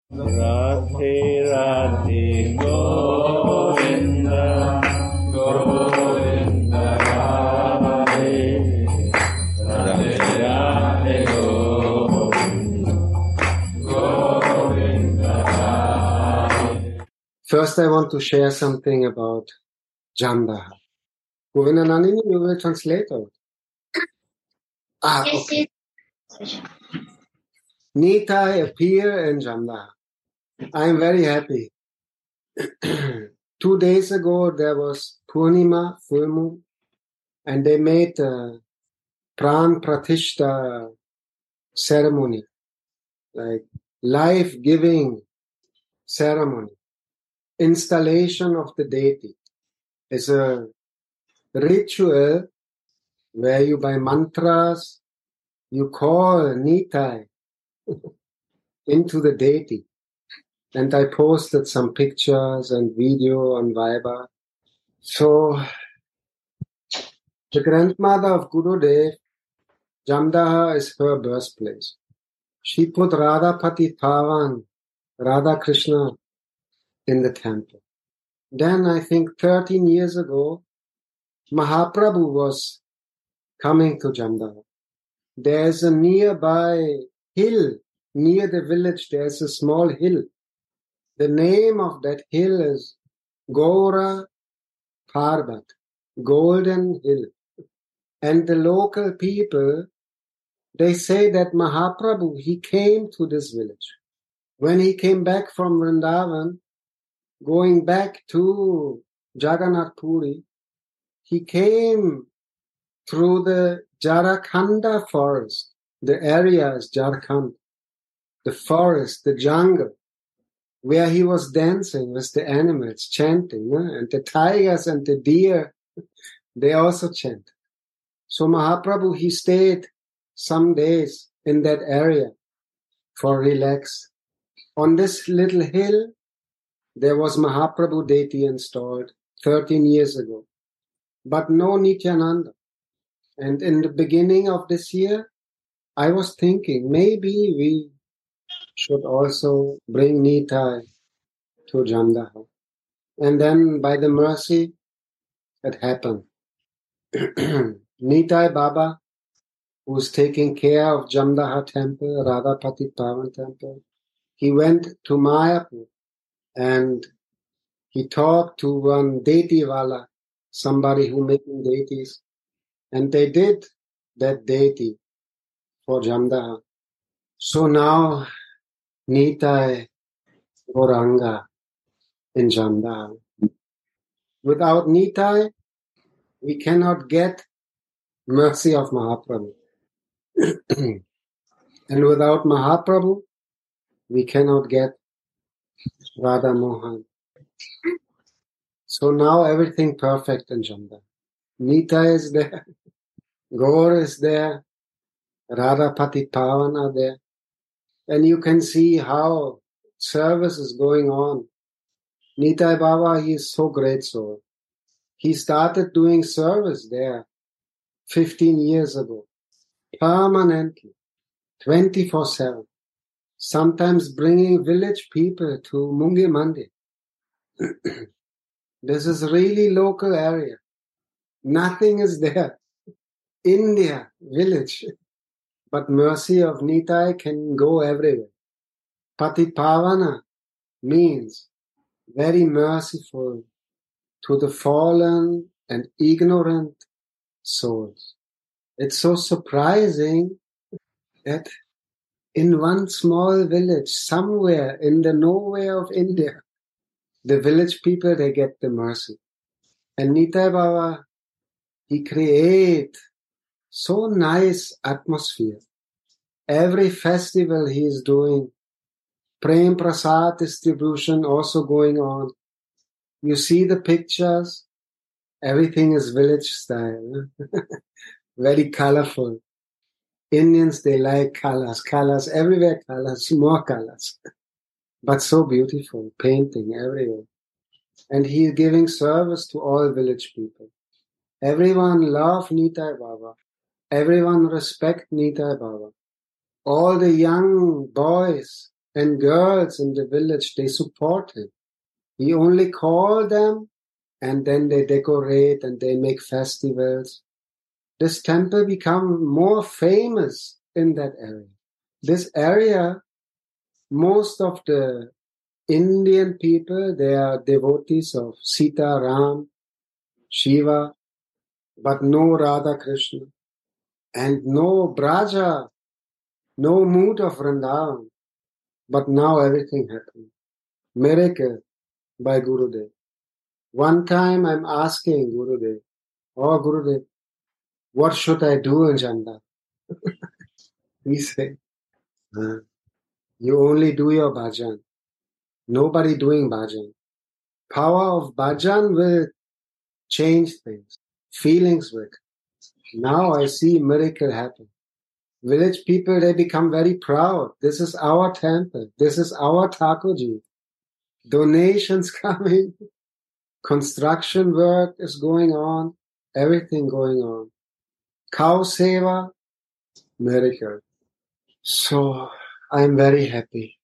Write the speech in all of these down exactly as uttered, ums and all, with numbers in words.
Radhe Radhe Govinda Govinda Radhe Radhe Radhe Govinda Govinda Radhe. First, I want to share something about Jamdaha. Govinda Nandini, you will translate it. Ah, okay. Nitai appear in Jamdaha. I am very happy. Two days ago, there was Purnima, full moon, and they made a Pran Pratishta ceremony, like life-giving ceremony. Installation of the deity is a ritual where you, by mantras, you call Nitai into the deity. And I posted some pictures and video on Viber. So, the grandmother of Gurudev, Jamdaha, is her birthplace. She put Radha Patipavan, Radha Krishna, in the temple. Then, I think thirteen years ago, Mahaprabhu was coming to Jamdaha. There's a nearby hill, near the village, there's a small hill. The name of that hill is Gaura Parbat, Golden Hill. And the local people, they say that Mahaprabhu, he came to this village. When he came back from Vrindavan, going back to Jagannath Puri, he came through the Jharakhanda forest. The area is Jharkhand. The forest, the jungle, where he was dancing with the animals, chanting. No? And the tigers and the deer, they also chant. So Mahaprabhu, he stayed some days in that area for relax. On this little hill, there was Mahaprabhu deity installed thirteen years ago, but no Nityananda. And in the beginning of this year, I was thinking maybe we should also bring Nitai to Jamdaha. And then by the mercy, it happened. Nitai Baba, who's taking care of Jamdaha temple, Radhapati Pavan temple, he went to Mayapur and he talked to one deity-wala, somebody who making deities, and they did that deity for Jamdaha. So now Nitai Gauranga in Jamdaha. Without Nitai, we cannot get mercy of Mahaprabhu. And without Mahaprabhu, we cannot get Radha Mohan. So now everything perfect in Jamdaha. Nitai is there, Gaur is there, Radha Pati Pavan are there. And you can see how service is going on. Nitai Baba, he is so great soul. He started doing service there fifteen years ago, permanently, twenty-four seven. Sometimes bringing village people to Mungi Mandir. This is really local area. Nothing is there. India, village. But mercy of Nitai can go everywhere. Patipavana means very merciful to the fallen and ignorant souls. It's so surprising that in one small village, somewhere in the nowhere of India, the village people, they get the mercy. And Nitai Baba, he create so nice atmosphere. Every festival he is doing, Prem Prasad distribution also going on. You see the pictures, everything is village style. Very colorful. Indians, they like colors, colors, everywhere colors, more colors. But so beautiful, painting everywhere. And he is giving service to all village people. Everyone love Nitai Baba. Everyone respect Nitai Baba. All the young boys, and girls in the village, they support him. He only called them, and then they decorate and they make festivals. This temple become more famous in that area. This area, most of the Indian people, they are devotees of Sita, Ram, Shiva, but no Radha Krishna, and no Braja, no mood of Vrindavan. But now everything happened. Miracle by Gurudev. One time I'm asking Gurudev, oh Gurudev, what should I do in Janda? He said, huh? You only do your bhajan. Nobody doing bhajan. Power of bhajan will change things. Feelings will. Now I see miracle happen. Village people, they become very proud. This is our temple. This is our Thakurji. Donations coming. Construction work is going on. Everything going on. Cow seva, miracle. So I'm very happy.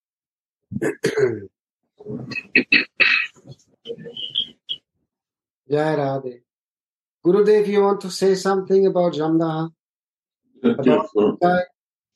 Jai Radhe. Gurudev, you want to say something about Jamdaha? Beautiful. About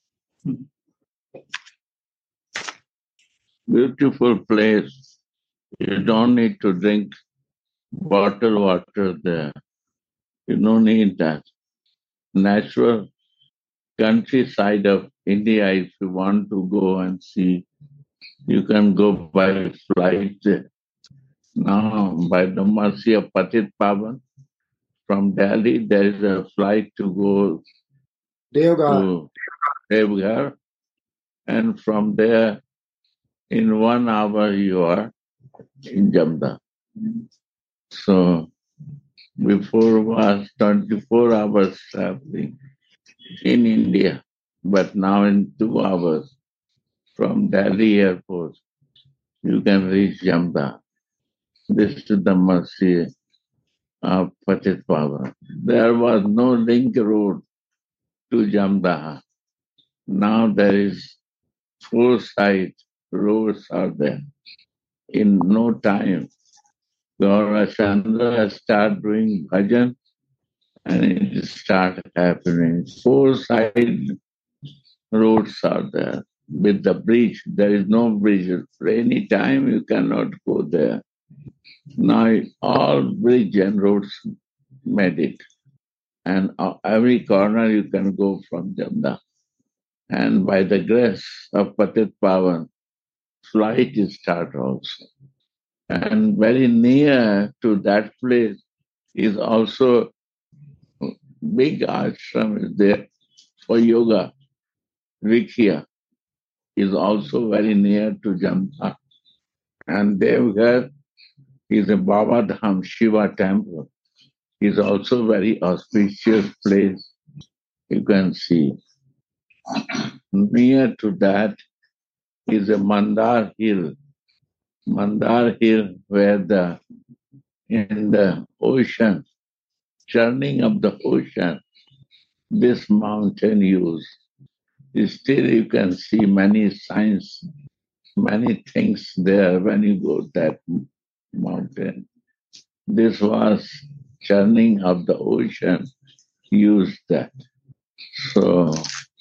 Beautiful place. You don't need to drink bottled water there. You don't need that. Natural countryside of India, if you want to go and see, you can go by flight there. Now, by the mercy of Patit Pavan, from Delhi, there is a flight to go Deogar. to Devghar, and from there, in one hour, you are in Jamda. So, before was twenty-four hours traveling in India, but now in two hours from Delhi airport, you can reach Jamda. This is the mercy of Patit Pavan. There was no link road to Jamda. Now there is four side roads are there. In no time, Gaurachandra start doing bhajan and it start happening. Four side roads are there with the bridge. There is no bridge. For any time you cannot go there. Now all bridge and roads made it. And every corner you can go from Jamda. And by the grace of Patit Pavan, flight is start also. And very near to that place is also big ashram is there for yoga. Rikhya is also very near to Jamda. And Devghar is a Baba Dham Shiva temple. Is also very auspicious place. You can see. Near to that is a Mandar Hill. Mandar Hill where the in the ocean, churning of the ocean, this mountain used. Still you can see many signs, many things there when you go to that mountain. This was churning of the ocean, used that. So,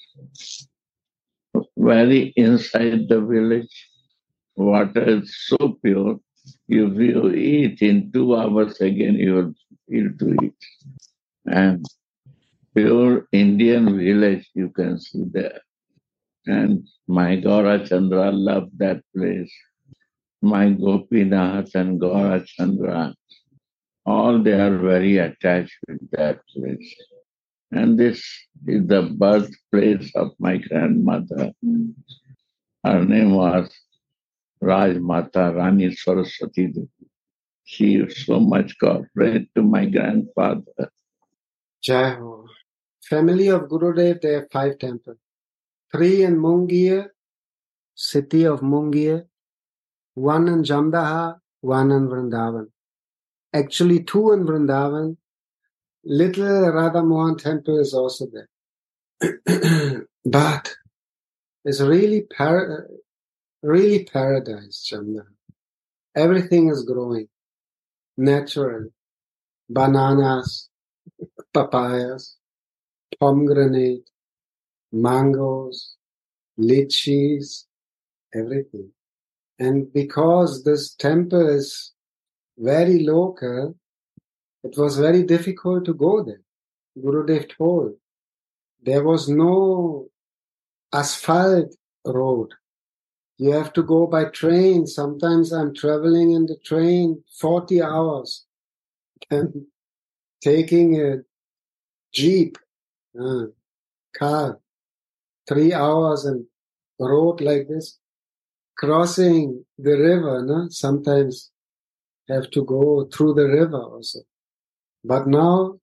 very inside the village, water is so pure, if you eat in two hours again, you will feel to eat. And pure Indian village you can see there. And my Gaurachandra loved that place. My Gopinath and Gaurachandra, all they are very attached with that place. And this is the birthplace of my grandmother. Her name was Rajmata Rani Saraswati Devi. She is so much cooperated to my grandfather. Jai Ho. Family of Gurudev, they have five temples. Three in Mungir, city of Mungir. One in Jamdaha, one in Vrindavan. Actually, two in Vrindavan. Little Radha Mohan temple is also there. But it's really par- really paradise, Jamnaha. Everything is growing naturally. Bananas, papayas, pomegranate, mangoes, lychees, everything. And because this temple is very local, it was very difficult to go there. Gurudev told there was no asphalt road. You have to go by train. Sometimes I'm traveling in the train forty hours and taking a jeep, uh, car, three hours and road like this, crossing the river. No? Sometimes have to go through the river also. But now,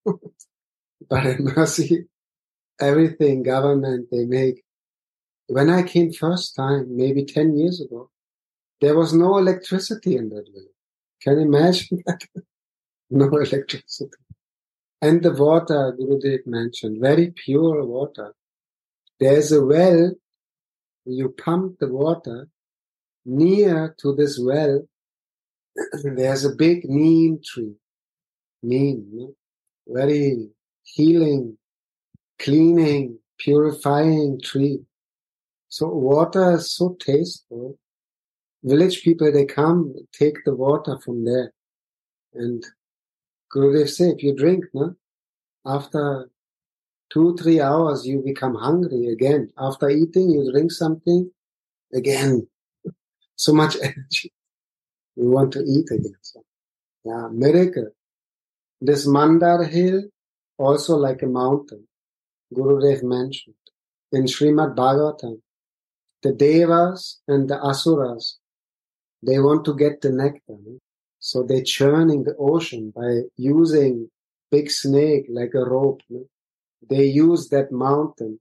by mercy, everything government they make. When I came first time, maybe ten years ago, there was no electricity in that village. Can you imagine that? No electricity. And the water, Gurudev mentioned, very pure water. There's a well, you pump the water, near to this well, there's a big neem tree. Neem, no? Very healing, cleaning, purifying tree. So water is so tasteful. Village people, they come, take the water from there. And Gurudev said, if you drink, no? After two, three hours, you become hungry again. After eating, you drink something, again. So much energy. You want to eat again. So, yeah, miracle. This Mandar hill, also like a mountain, Gurudev mentioned. In Srimad Bhagavatam, the Devas and the Asuras, they want to get the nectar. No? So they're churning the ocean by using big snake like a rope. No? They use that mountain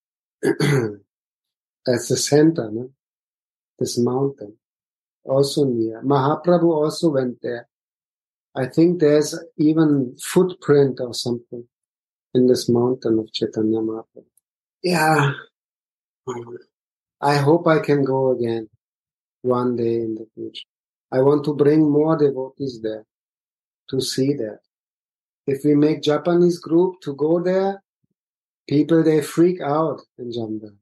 as the center, no? This mountain. Also near. Mahaprabhu also went there. I think there's even footprint or something in this mountain of Chaitanya Mahaprabhu. Yeah. I hope I can go again one day in the future. I want to bring more devotees there to see that. If we make Japanese group to go there, people, they freak out in Jamban.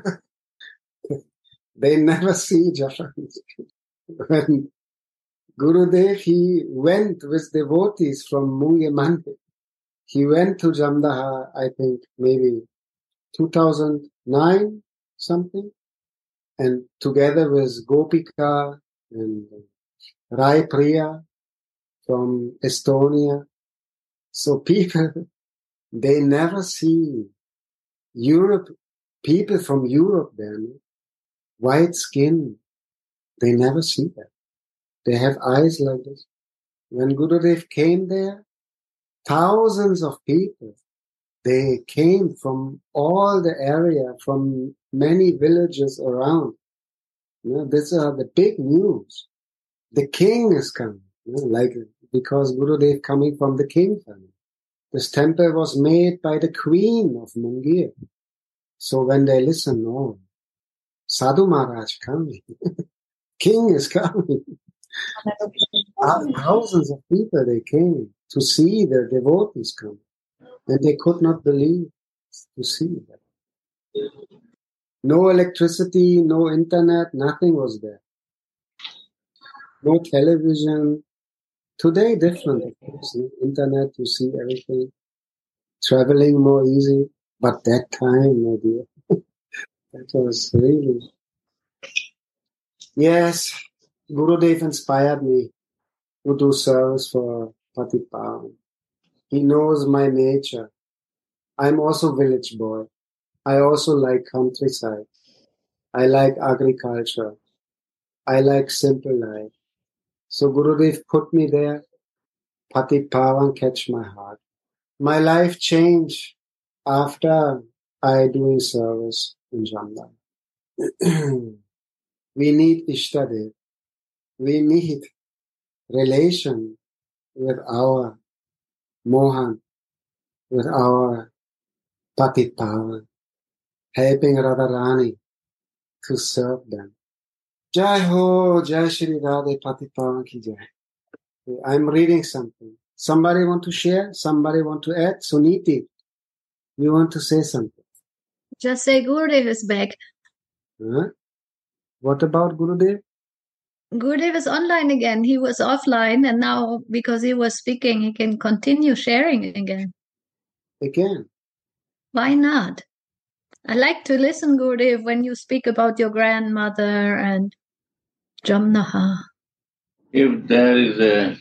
They never see Japanese. When Gurudev, he went with devotees from Munge Mandir. He went to Jamdaha, I think, maybe two thousand nine, something. And together with Gopika and Rai Priya from Estonia. So people, they never see Europe, people from Europe then, white skin, they never see that. They have eyes like this. When Gurudev came there, thousands of people, they came from all the area, from many villages around. You know, these are the big news. The king is coming, you know, like, because Gurudev coming from the king family. This temple was made by the queen of Mungir. So when they listen, oh, Sadhu Maharaj coming, king is coming. Thousands of people, they came to see the devotees come. And they could not believe to see that. No electricity, no internet, nothing was there. No television. Today different, of course. Internet, you see everything. Traveling more easy. But that time, my dear, that was really... Yes, Gurudev inspired me to do service for Patipavan. He knows my nature. I'm also village boy. I also like countryside. I like agriculture. I like simple life. So Gurudev put me there. Patipavan catch my heart. My life changed after I doing service in Jamban. We need Ishtadev. We need relation with our Mohan, with our Patipavan, helping Radharani to serve them. Jai Ho, Jai Shri Radhe Patipavan Ki Jai. I'm reading something. Somebody want to share? Somebody want to add? Suniti, you want to say something? Just say Gurudev is back. Huh? What about Gurudev? Gurudev is online again. He was offline, and now because he was speaking, he can continue sharing again. Again? Why not? I like to listen, Gurudev, when you speak about your grandmother and Jamnaha. If there is a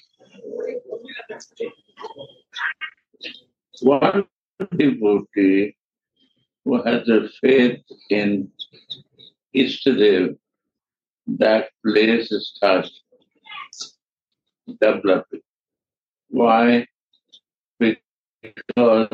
one devotee who has a faith in Ishtadev, that place starts developing. Why? Because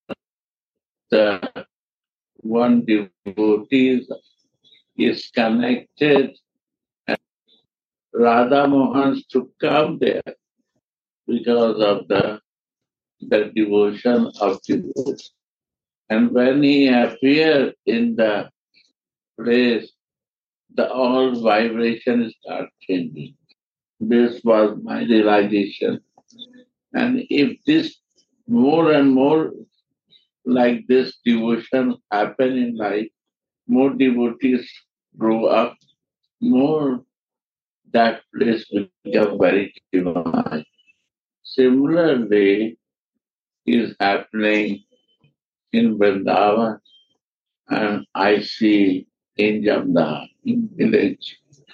the one devotee is connected, and Radha Mohan to come there because of the, the devotion of devotees. And when he appeared in the place, the all vibration start changing. This was my realization. And if this more and more like this devotion happen in life, more devotees grow up, more that place will become very divine. Similarly, is happening in Vrindavan, and I see in Jamna, in village.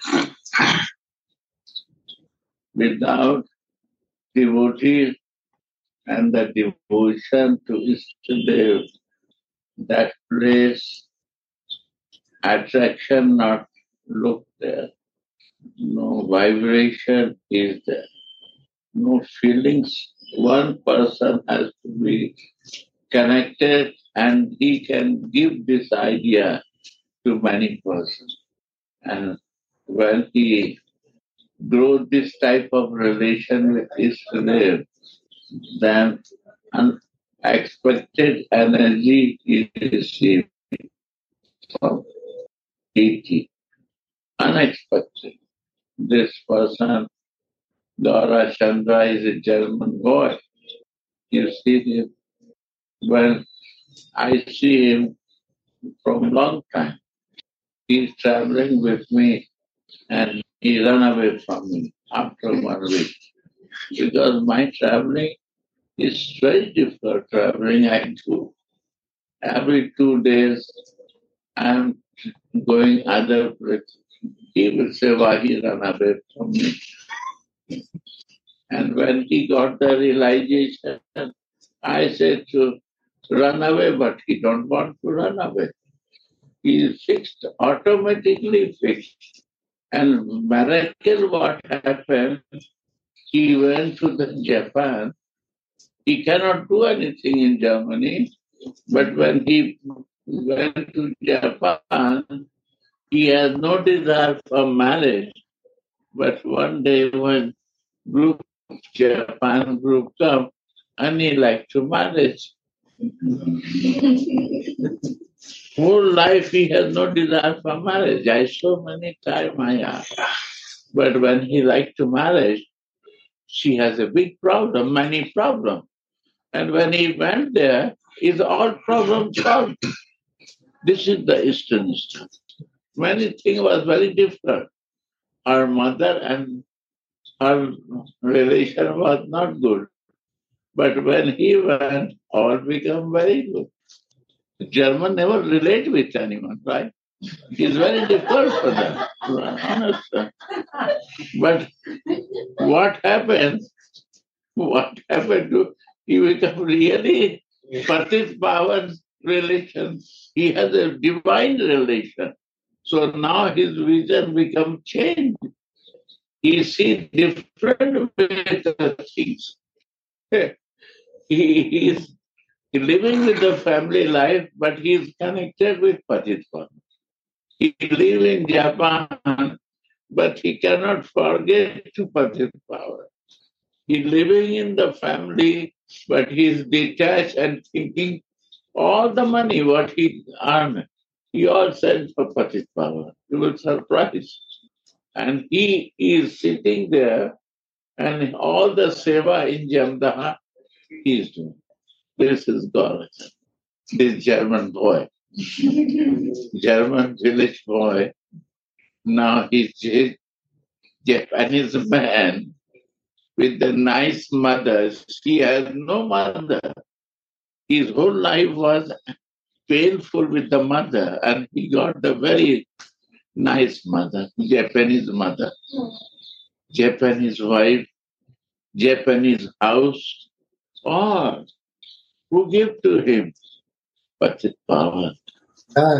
Without devotees and the devotion to Ishtadev, that place, attraction not look there. No vibration is there. No feelings. One person has to be connected and he can give this idea to many persons. And when he grows this type of relation with Ishtadev, then unexpected energy is received from deity. Unexpected. This person, Dora Chandra, is a German boy. You see him. When I see him from long time, he's traveling with me and he ran away from me after one week. Because my traveling is very difficult traveling I do. Every two days I'm going other places. He will say, why he ran away from me? And when he got the realization, I said to run away, but he don't want to run away. He is fixed, automatically fixed. And miracle what happened, he went to the Japan. He cannot do anything in Germany, but when he went to Japan, he has no desire for marriage. But one day when group Japan group come, and he like to marriage. Whole life he has no desire for marriage. I so many times I ask. But when he like to marry, she has a big problem, many problems. And when he went there, is all problems solved. This is the Eastern stuff. Many things was very different. Her mother and her relation was not good. But when he went, all become very good. The German never relate with anyone, right? It's very difficult for them to understand. But what happened? What happened to he become really Patit Pavan relation? He has a divine relation. So now his vision become changed. He sees different ways of things. He is living with the family life, but he is connected with Patit Pavan. He lives in Japan, but he cannot forget to Patit Pavan. He living in the family, but he is detached and thinking all the money what he earned, he all sent for Patit Pavan. You will surprise. And he is sitting there, and all the seva in Jamdaha he is doing. This is God. This German boy, German village boy, now he's a Japanese man with a nice mother. He has no mother. His whole life was painful with the mother, and he got a very nice mother, Japanese mother, Japanese wife, Japanese house, all who give to him. But it's power. Uh,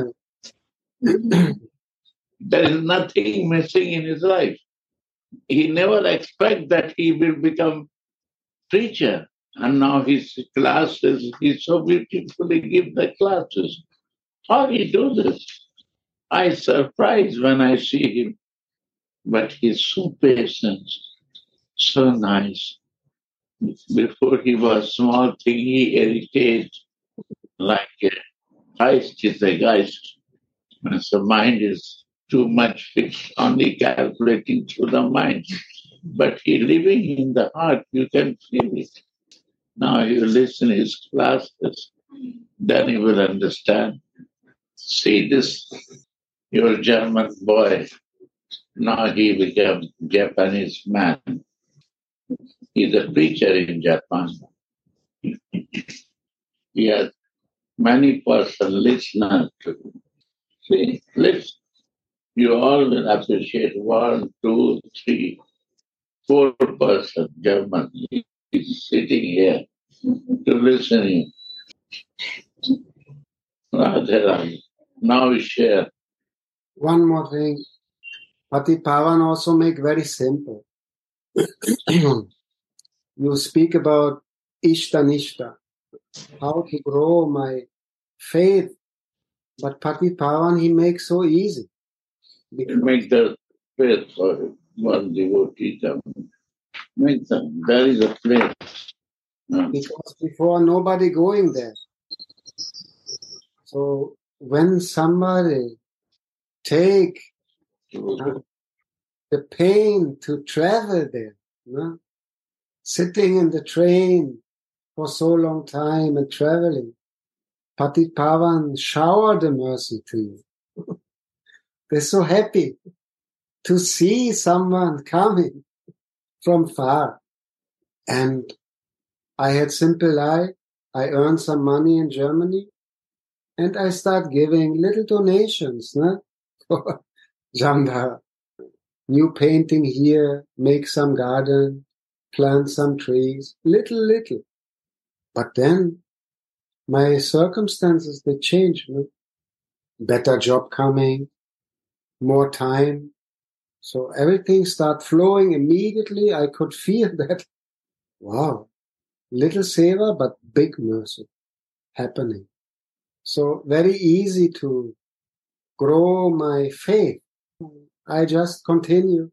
There is nothing missing in his life. He never expect that he will become preacher. And now his classes, he so beautifully give the classes. How he do this? I surprised when I see him. But he's so patient, so nice. Before he was small thing, he irritated like a Geist is a Geist. And so mind is too much fixed, only calculating through the mind. But he living in the heart, you can feel it. Now you listen his classes, then you will understand. See this, your German boy, now he became Japanese man. He's a preacher in Japan. He has many person listeners to him. See, listen. You all will appreciate one, two, three, four person German. He's sitting here to listen. Radhe. Now we share. One more thing. Patipavan also make very simple. You speak about Ishtanishta, how to grow my faith. But Patipavan he makes so easy. Because make the faith for one devotee. Make them. There is a place. No. Because before nobody going there. So when somebody take uh, the pain to travel there, no? Sitting in the train for so long time and traveling, Patipavan shower the mercy to you. They're so happy to see someone coming from far. And I had simple life. I earned some money in Germany and I start giving little donations, no? For Jamda. New painting here, make some garden, plant some trees, little, little. But then my circumstances, they change. No? Better job coming, more time. So everything start flowing immediately. I could feel that, wow, little seva, but big mercy happening. So very easy to grow my faith. I just continue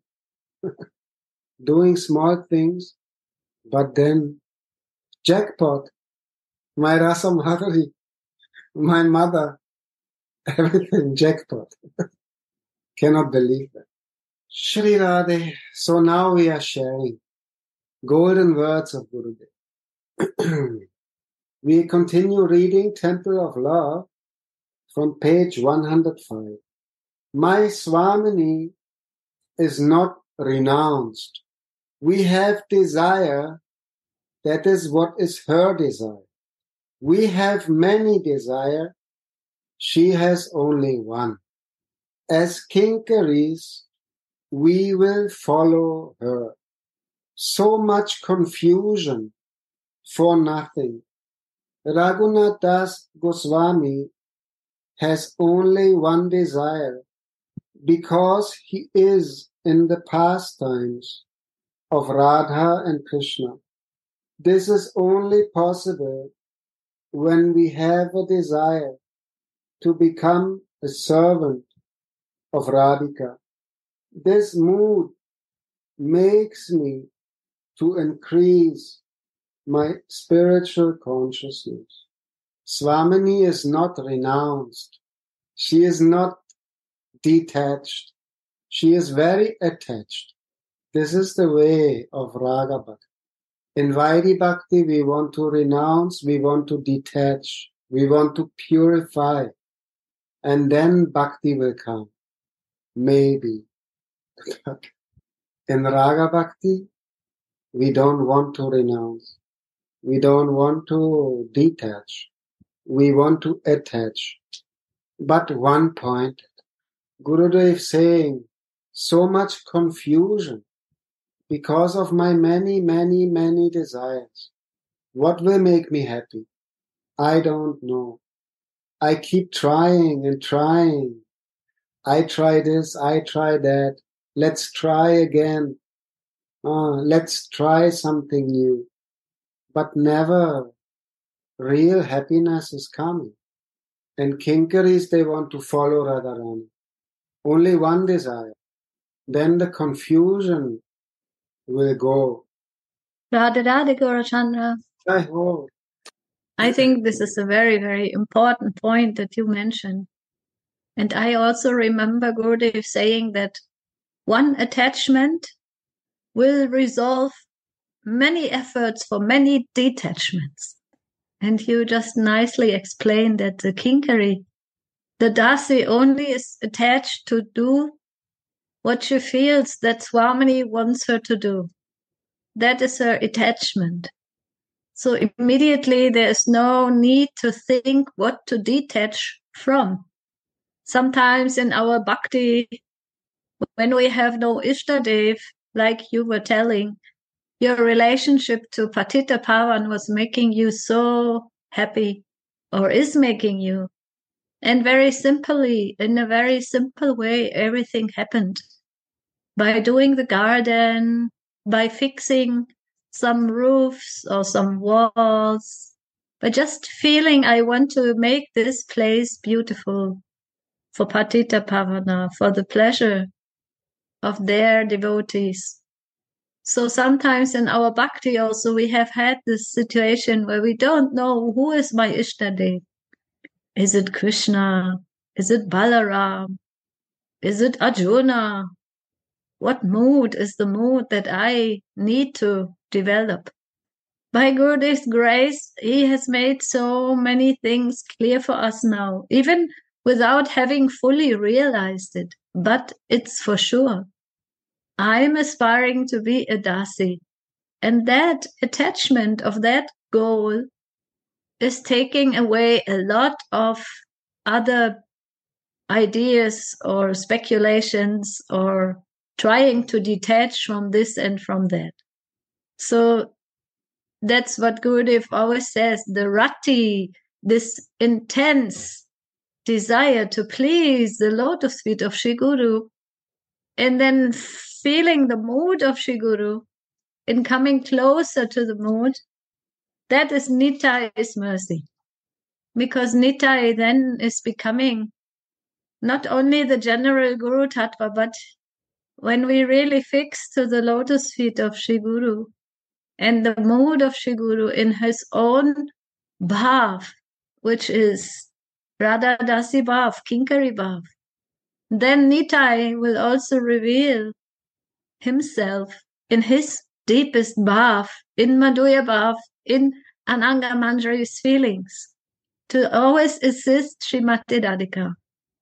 doing small things, but then jackpot, my Rasa Madhuri, my mother, everything jackpot. Cannot believe that. Shri Radhe. So now we are sharing golden words of Gurudev. We continue reading Temple of Love from page one hundred five. My Swamini is not renounced. We have desire, that is what is her desire. We have many desire, she has only one. As kinkaris, we will follow her. So much confusion for nothing. Raghunath Das Goswami has only one desire, because he is in the pastimes of Radha and Krishna. This is only possible when we have a desire to become a servant of Radhika. This mood makes me to increase my spiritual consciousness. Swamini is not renounced. She is not detached. She is very attached. This is the way of Raga Bhakti. In Vaidhi Bhakti, we want to renounce, we want to detach, we want to purify, and then Bhakti will come. Maybe. In Raga Bhakti, we don't want to renounce. We don't want to detach. We want to attach. But one point, Gurudev saying, so much confusion because of my many, many, many desires. What will make me happy? I don't know. I keep trying and trying. I try this, I try that. Let's try again. Uh, let's try something new. But never real happiness is coming. And Kinkaris, they want to follow Radharani. Only one desire. Then the confusion will go. Radha Radha Gaurachandra. I hope. I think this is a very, very important point that you mentioned. And I also remember Gurudev saying that one attachment will resolve many efforts for many detachments. And you just nicely explained that the Kinkari, the Dasi, only is attached to do what she feels that Swamini wants her to do. That is her attachment. So immediately there is no need to think what to detach from. Sometimes in our bhakti, when we have no Ishtadev, like you were telling, your relationship to Patita Pavan was making you so happy, or is making you. And very simply, in a very simple way, everything happened. By doing the garden, by fixing some roofs or some walls, by just feeling I want to make this place beautiful for Patita Pavana, for the pleasure of their devotees. So sometimes in our bhakti also we have had this situation where we don't know who is my Ishtadev. Is it Krishna? Is it Balaram? Is it Arjuna? What mood is the mood that I need to develop? By Gurudev's grace, he has made so many things clear for us now, even without having fully realized it. But it's for sure. I'm aspiring to be a Dasi. And that attachment of that goal is taking away a lot of other ideas or speculations or trying to detach from this and from that. So that's what Gurudev always says, the rati, this intense desire to please the lotus feet of Shri Guru, and then feeling the mood of Shri Guru in coming closer to the mood, that is Nitai's mercy. Because Nitai then is becoming not only the general Guru Tattva, but when we really fix to the lotus feet of Shri Guru and the mood of Shri Guru in his own bhav, which is Radha Dasi bhav, Kinkari bhav, then Nitai will also reveal himself in his deepest bhav, in Madhurya bhav, in Ananga Manjari's feelings, to always assist Srimati Radhika.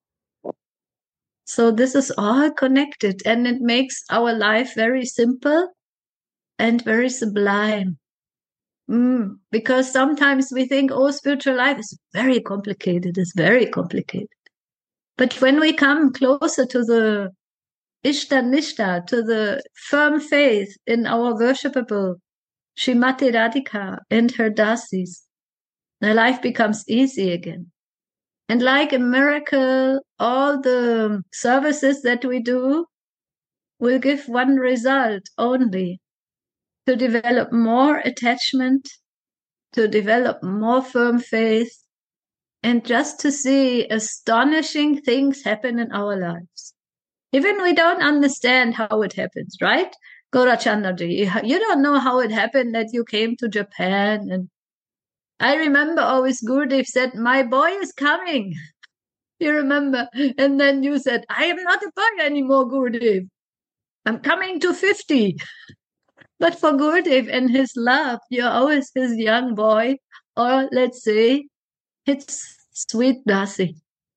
So this is all connected, and it makes our life very simple and very sublime. Mm, because sometimes we think, oh, spiritual life is very complicated, it's very complicated. But when we come closer to the Ishta Nishta, to the firm faith in our worshipable Srimati Radhika and her Dasis, the life becomes easy again. And like a miracle, all the services that we do will give one result only, to develop more attachment, to develop more firm faith, and just to see astonishing things happen in our lives. Even we don't understand how it happens, right? Gaurachandraji, you don't know how it happened that you came to Japan. And I remember always Gurudev said, my boy is coming. You remember? And then you said, I am not a boy anymore, Gurudev. I'm coming to fifty. But for Gurudev and his love, you're always his young boy, or let's say, it's sweet Dasi.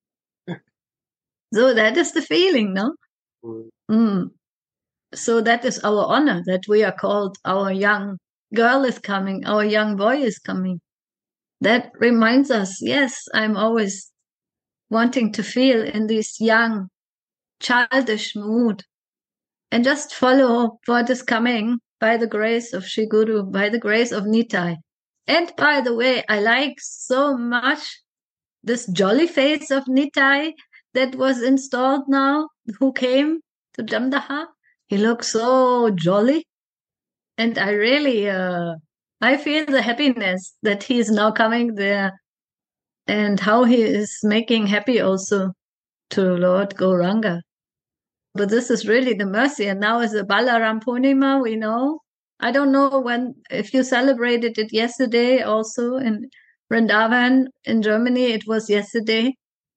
So that is the feeling, no? Mm. Mm. So that is our honor, that we are called, our young girl is coming, our young boy is coming. That reminds us, yes, I'm always wanting to feel in this young, childish mood and just follow what is coming by the grace of Shri Guru, by the grace of Nitai. And by the way, I like so much this jolly face of Nitai that was installed now, who came to Jamdaha. He looks so jolly. And I really, uh, I feel the happiness that he is now coming there and how he is making happy also to Lord Gauranga. But this is really the mercy. And now is the Balaram Purnima, we know. I don't know when, if you celebrated it yesterday also in Vrindavan in Germany, it was yesterday.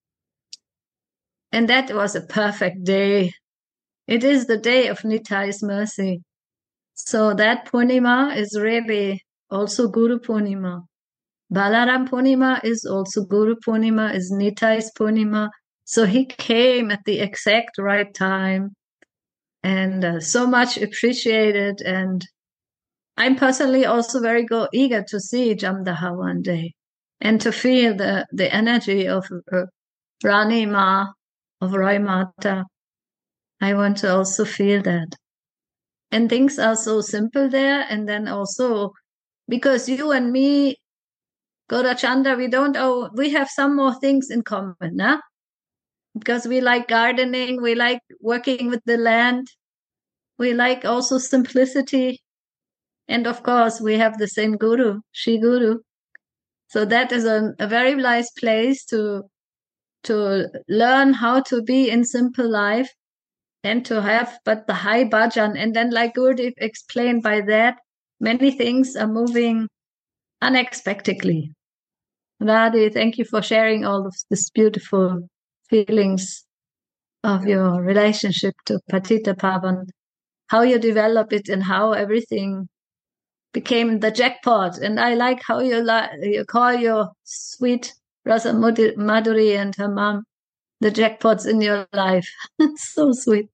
And that was a perfect day. It is the day of Nitai's mercy. So that Purnima is really also Guru Purnima. Balaram Purnima is also Guru Purnima, is Nitai's Purnima. So he came at the exact right time and uh, so much appreciated. And I'm personally also very go- eager to see Jamdaha one day and to feel the, the energy of uh, Rani Ma, of Rai Mata. I want to also feel that. And things are so simple there. And then also, because you and me, Gaurachandra, we don't oh, we have some more things in common, nah? Because we like gardening, we like working with the land, we like also simplicity. And of course, we have the same Guru, Shri Guru. So that is a, a very nice place to, to learn how to be in simple life and to have but the high bhajan. And then like Gurudev explained by that, many things are moving unexpectedly. Radhe, thank you for sharing all of these beautiful feelings of Yeah. your relationship to Patita Pavan, how you develop it and how everything became the jackpot. And I like how you, li- you call your sweet Rasa Madhuri and her mom the jackpots in your life. So sweet.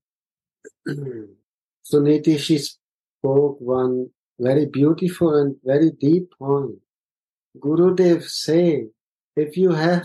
Suniti, she spoke one very beautiful and very deep point. Gurudev say, if you have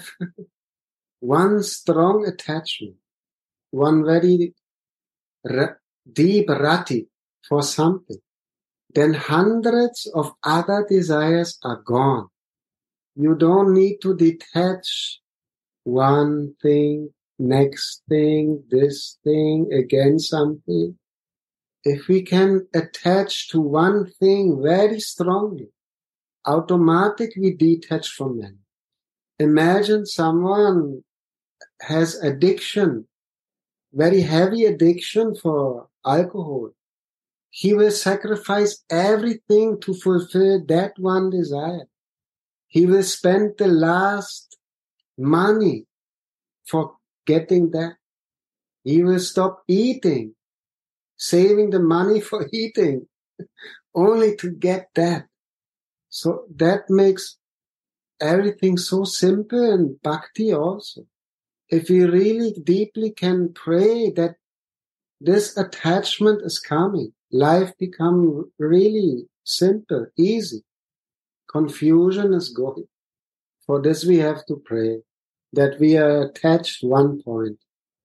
one strong attachment, one very ra- deep rati for something, then hundreds of other desires are gone. You don't need to detach one thing, next thing, this thing, again something. If we can attach to one thing very strongly, automatically we detach from them. Imagine someone has addiction, very heavy addiction for alcohol. He will sacrifice everything to fulfill that one desire. He will spend the last money for getting that. He will stop eating, saving the money for eating, only to get that. So that makes everything so simple, and bhakti also. If we really deeply can pray that this attachment is coming, life becomes really simple, easy. Confusion is going. For this we have to pray that we are attached one point.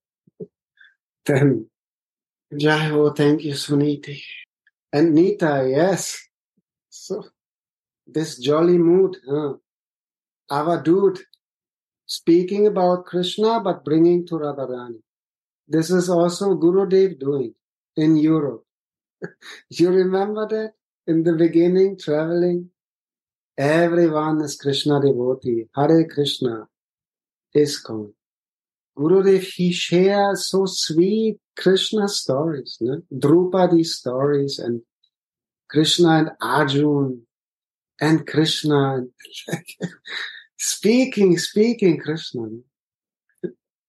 Then, Jai Ho, thank you, Suniti. And Nita, yes. So, this jolly mood, huh? Our dude, speaking about Krishna, but bringing to Radharani. This is also Gurudev doing in Europe. You remember that? In the beginning, traveling, everyone is Krishna devotee. Hare Krishna, ISKCON. Gurudev, he shares so sweet Krishna stories, no? Draupadi stories, and Krishna and Arjun, and Krishna, speaking, speaking Krishna.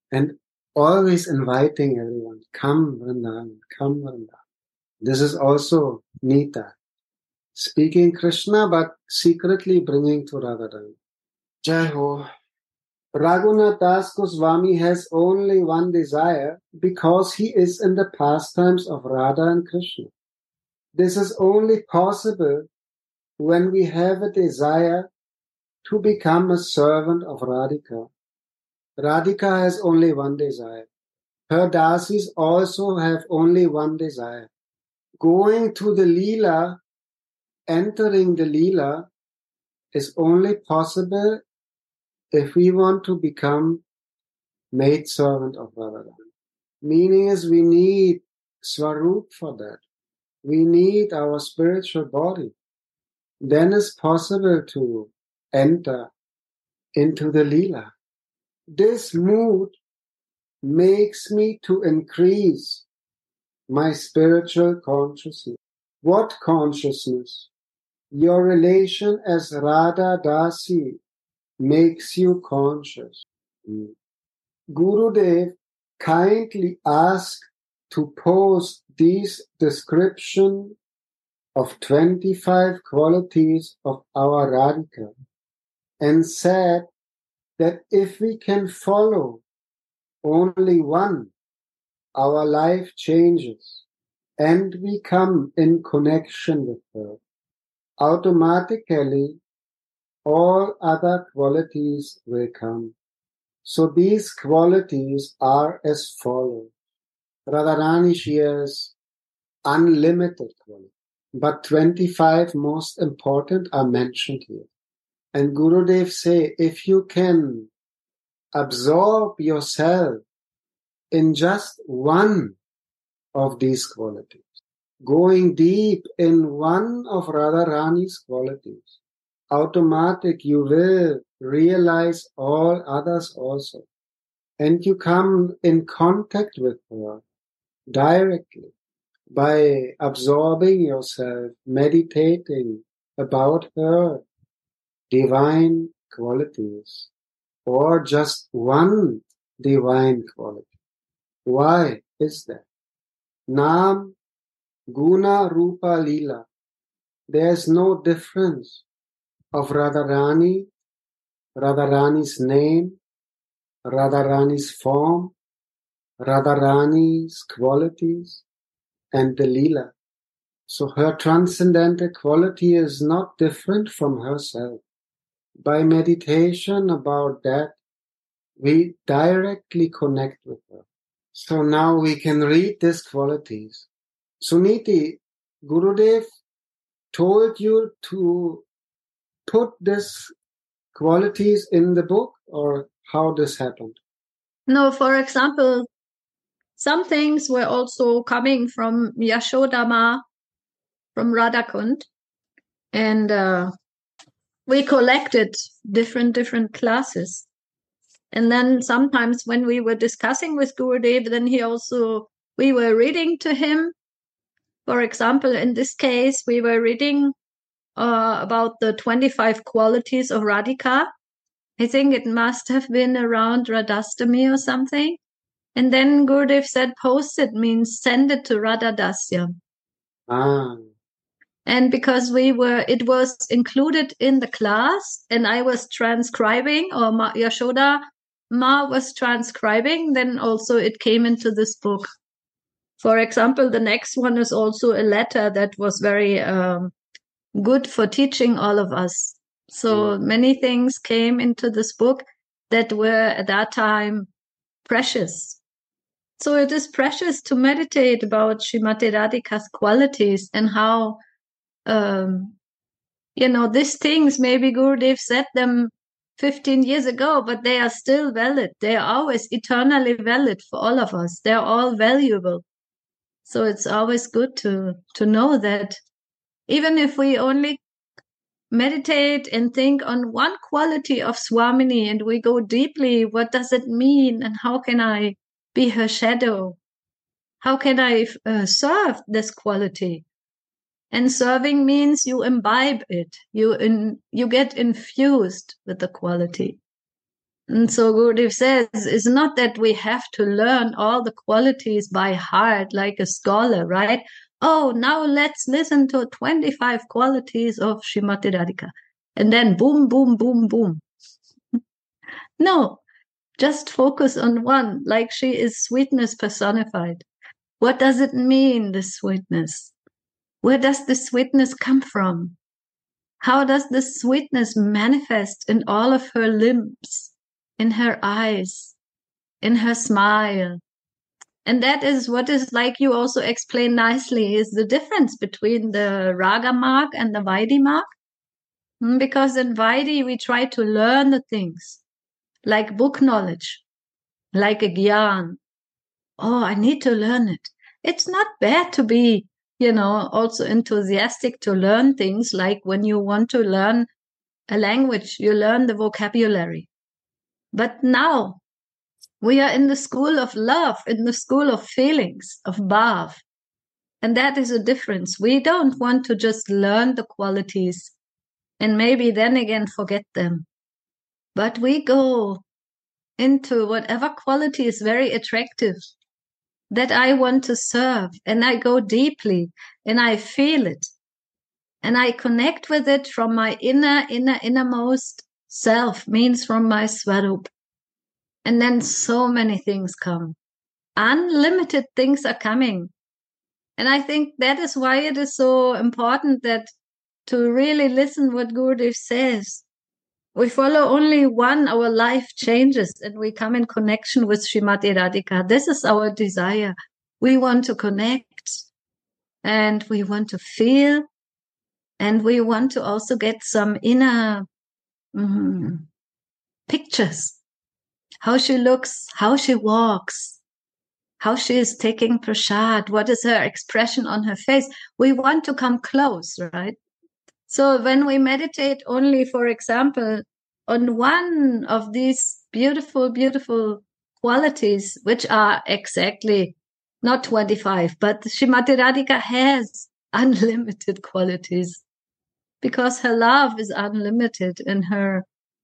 and always inviting everyone, come Vrindavan, come Vrindavan. This is also Nita, speaking Krishna but secretly bringing to Radharani. Jai Ho. Raghunath Das Goswami has only one desire because he is in the pastimes of Radha and Krishna. This is only possible when we have a desire to become a servant of Radhika. Radhika has only one desire. Her dasis also have only one desire. Going to the Leela, entering the Leela, is only possible if we want to become maidservant of Radharani. Meaning is we need Swarup for that. We need our spiritual body. Then it's possible to enter into the Leela. This mood makes me to increase my spiritual consciousness. What consciousness? Your relation as Radha Dasi makes you conscious. Mm. Gurudev kindly asked to post these description of twenty-five qualities of our Radhika and said that if we can follow only one, our life changes and we come in connection with her. Automatically, all other qualities will come. So these qualities are as follows. Radharani, she has unlimited qualities, but twenty-five most important are mentioned here. And Gurudev say, if you can absorb yourself in just one of these qualities, going deep in one of Radharani's qualities, automatic you will realize all others also. And you come in contact with her directly by absorbing yourself, meditating about her divine qualities, or just one divine quality. Why is that? Nam, Guna, Rupa, Leela. There's no difference of Radharani, Radharani's name, Radharani's form, Radharani's qualities, and the Leela. So her transcendental quality is not different from herself. By meditation about that, we directly connect with her. So now we can read these qualities. Suniti, Gurudev told you to put these qualities in the book, or how this happened? No, for example, some things were also coming from Yashodama, from Radhakund, and uh, we collected different different classes. And then sometimes when we were discussing with Gurudev, then he also, we were reading to him. For example, in this case, we were reading uh, about the twenty-five qualities of Radhika. I think it must have been around Radhastami or something. And then Gurudev said, post it means send it to Radha Dasya. Ah. And because we were, it was included in the class, and I was transcribing, or Ma, Yashoda Ma was transcribing, then also it came into this book. For example, the next one is also a letter that was very um, good for teaching all of us. So mm. many things came into this book that were at that time precious. So it is precious to meditate about Srimati Radhika's qualities and how Um, you know, these things, maybe Gurudev said them fifteen years ago, but they are still valid. They are always eternally valid for all of us. They're all valuable. So it's always good to, to know that even if we only meditate and think on one quality of Swamini and we go deeply, what does it mean? And how can I be her shadow? How can I uh, serve this quality? And serving means you imbibe it. You in, you get infused with the quality. And so Gurudev says, it's not that we have to learn all the qualities by heart like a scholar, right? Oh, now let's listen to twenty-five qualities of Srimati Radhika. And then boom, boom, boom, boom. No, just focus on one, like she is sweetness personified. What does it mean, the sweetness? Where does the sweetness come from? How does the sweetness manifest in all of her limbs, in her eyes, in her smile? And that is what is, like you also explained nicely, is the difference between the Raga mark and the Vaidhi mark. Because in Vaidhi, we try to learn the things, like book knowledge, like a gyan. Oh, I need to learn it. It's not bad to be, you know, also enthusiastic to learn things, like when you want to learn a language, you learn the vocabulary. But now we are in the school of love, in the school of feelings, of bhav. And that is a difference. We don't want to just learn the qualities and maybe then again forget them. But we go into whatever quality is very attractive that I want to serve, and I go deeply and I feel it and I connect with it from my inner, inner, innermost self, means from my Swarup. And then so many things come. Unlimited things are coming. And I think that is why it is so important that to really listen what Gurudev says. We follow only one, our life changes and we come in connection with Srimati Radhika. This is our desire. We want to connect and we want to feel and we want to also get some inner mm, pictures. How she looks, how she walks, how she is taking prasad, what is her expression on her face. We want to come close, right? So when we meditate only, for example, on one of these beautiful, beautiful qualities, which are exactly not twenty-five, but Srimati Radhika has unlimited qualities because her love is unlimited in her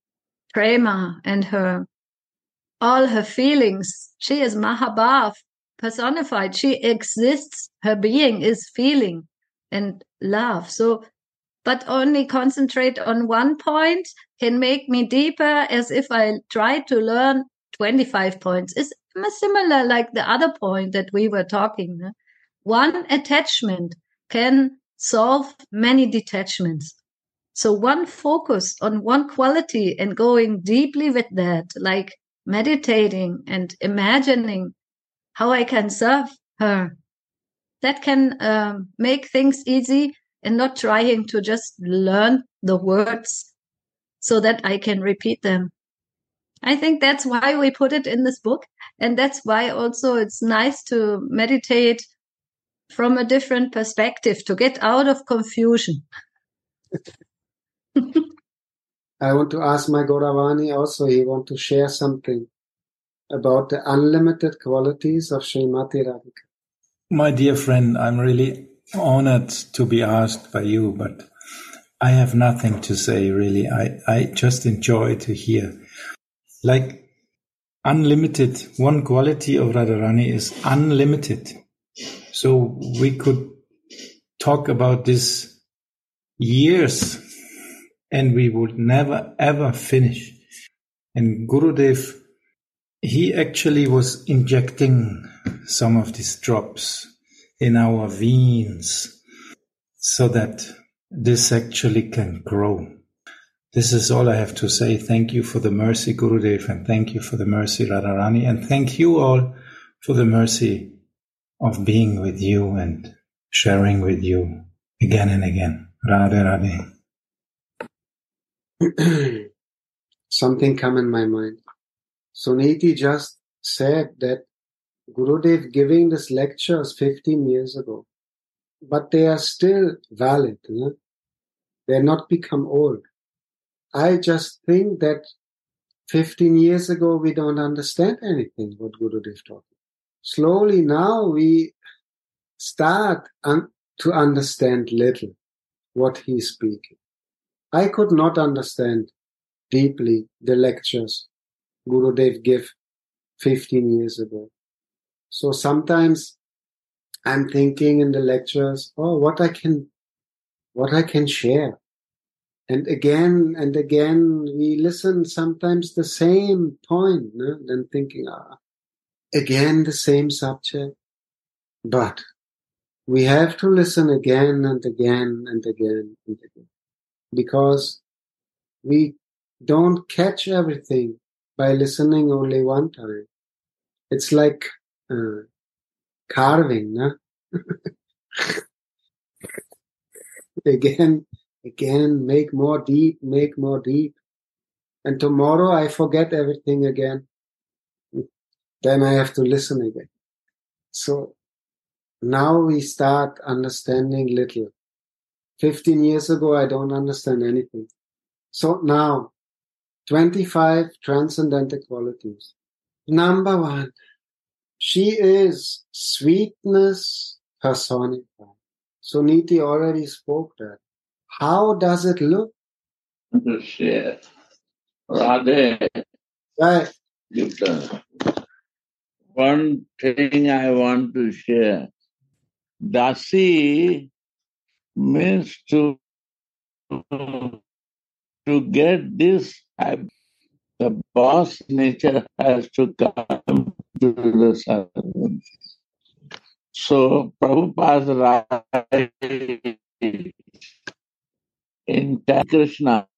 prema and her all her feelings. She is Mahabhav personified. She exists. Her being is feeling and love. So, but only concentrate on one point can make me deeper, as if I try to learn twenty-five points. It's similar like the other point that we were talking. Huh? One attachment can solve many detachments. So one focus on one quality and going deeply with that, like meditating and imagining how I can serve her. That can um, make things easy and not trying to just learn the words so that I can repeat them. I think that's why we put it in this book. And that's why also it's nice to meditate from a different perspective, to get out of confusion. I want to ask my Gauravani also, he want to share something about the unlimited qualities of Srimati Radhika. My dear friend, I'm really honored to be asked by you, but I have nothing to say, really. I, I just enjoy to hear. Like, unlimited, one quality of Radharani is unlimited. So we could talk about this years and we would never ever finish. And Gurudev, he actually was injecting some of these drops in our veins so that this actually can grow. This is all I have to say. Thank you for the mercy, Gurudev, and thank you for the mercy, Radharani, and thank you all for the mercy of being with you and sharing with you again and again. Radhe, Radhe. Something come in my mind. Suniti just said that Gurudev giving this lectures fifteen years ago, but they are still valid. You know? They're not become old. I just think that fifteen years ago we don't understand anything what Gurudev taught. Slowly now we start un- to understand little what he's speaking. I could not understand deeply the lectures Gurudev gave fifteen years ago. So sometimes I'm thinking in the lectures, oh, what I can, what I can share. And again and again, we listen sometimes the same point, no? Then thinking, ah, again the same subject. But we have to listen again and again and again and again. Because we don't catch everything by listening only one time. It's like uh, carving, no? again, again, make more deep, make more deep. And tomorrow I forget everything again. Then I have to listen again. So now we start understanding little. Fifteen years ago, I don't understand anything. So now, twenty-five transcendental qualities. Number one, she is sweetness personified. So Niti already spoke that. How does it look? To share. Radhe, Right. one thing I want to share. Dasi means to, to get this habit. The boss nature has to come to the servant. So Prabhupada writes in Krishna,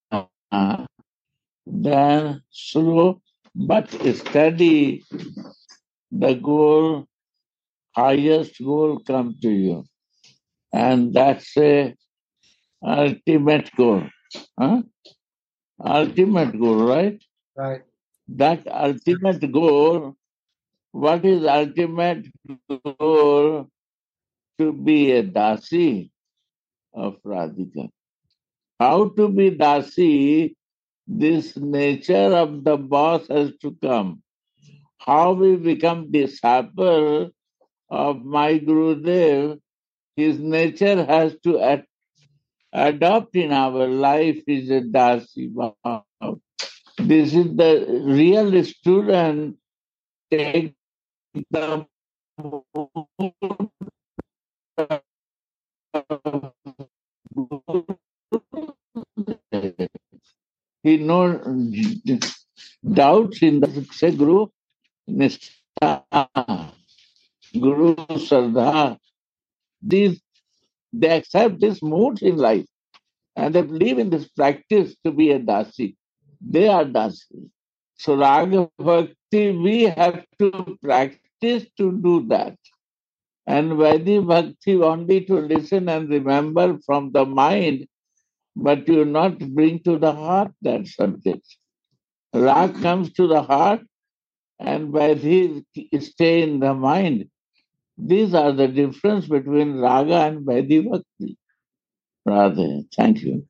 then slow but steady, the goal, highest goal come to you. And that's a ultimate goal. Huh? Ultimate goal, right? Right. That ultimate goal, what is ultimate goal? To be a dasi of Radhika. How to be dasi? This nature of the boss has to come. How we become disciple of my Gurudev, his nature has to ad- adopt in our life is a dasi bhav. This is the real student take the he no doubts in the say Guru Nistha, Guru Sardha. These they accept these moods in life and they believe in this practice to be a dasi. They are dasi. So Raga Bhakti, we have to practice to do that. And Vaidhi Bhakti only to listen and remember from the mind, but you not bring to the heart that subject. Rag comes to the heart and Vaidhi stay in the mind. These are the difference between Raga and Vaidhi Bhakti. Radhe, thank you.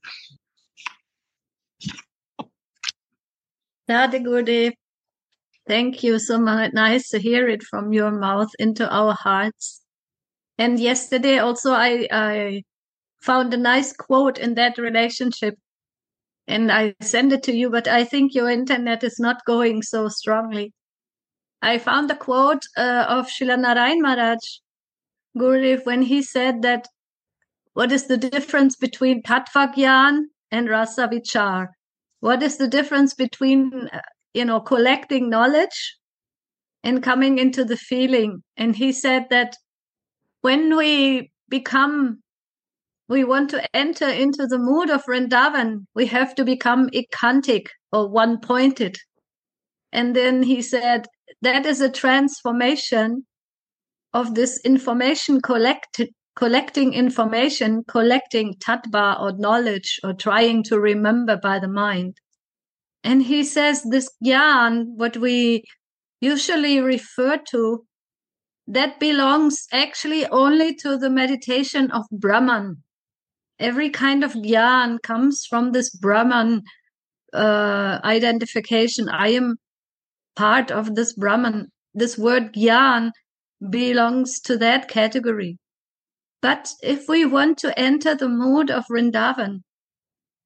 Radhe Gurudev, thank you so much. Nice to hear it from your mouth into our hearts. And yesterday also I, I found a nice quote in that relationship. And I send it to you, but I think your internet is not going so strongly. I found a quote uh, of Srila Narayan Maharaj, Gurudev, when he said that, what is the difference between Tattva Gyan and Rasa Vichar? What is the difference between, uh, you know, collecting knowledge and coming into the feeling? And he said that when we become, we want to enter into the mood of Vrindavan, we have to become ekantic or one-pointed. And then he said, that is a transformation of this information collected, collecting information, collecting tattva or knowledge or trying to remember by the mind. And he says this gyan, what we usually refer to, that belongs actually only to the meditation of Brahman. Every kind of gyan comes from this Brahman uh, identification. I am part of this Brahman. This word gyan belongs to that category. But if we want to enter the mood of Vrindavan,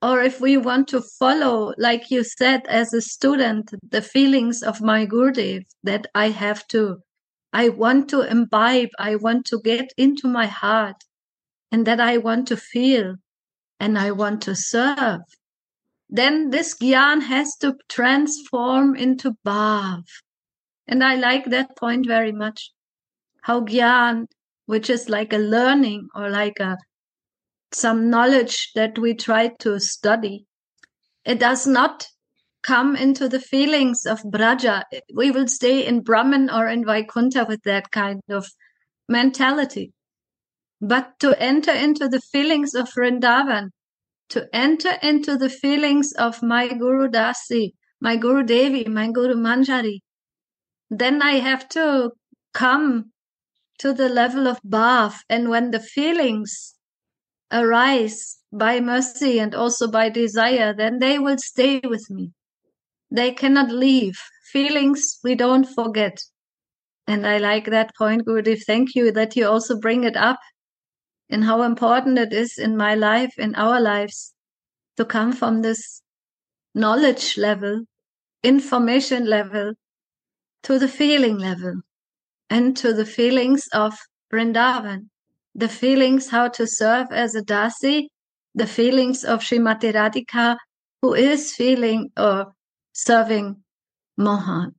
or if we want to follow, like you said, as a student, the feelings of my Gurudev, that I have to, I want to imbibe, I want to get into my heart, and that I want to feel, and I want to serve, then this Gyan has to transform into Bhav. And I like that point very much. How Gyan, which is like a learning or like a some knowledge that we try to study, it does not come into the feelings of Braja. We will stay in Brahman or in Vaikuntha with that kind of mentality. But to enter into the feelings of Vrindavan, to enter into the feelings of my Guru Dasi, my Guru Devi, my Guru Manjari, then I have to come to the level of Bhav. And when the feelings arise by mercy and also by desire, then they will stay with me. They cannot leave. Feelings we don't forget. And I like that point, Gurudev. Thank you that you also bring it up, and how important it is in my life, in our lives, to come from this knowledge level, information level, to the feeling level, and to the feelings of Vrindavan, the feelings how to serve as a Dasi, the feelings of Srimati Radhika, who is feeling or serving Mohan.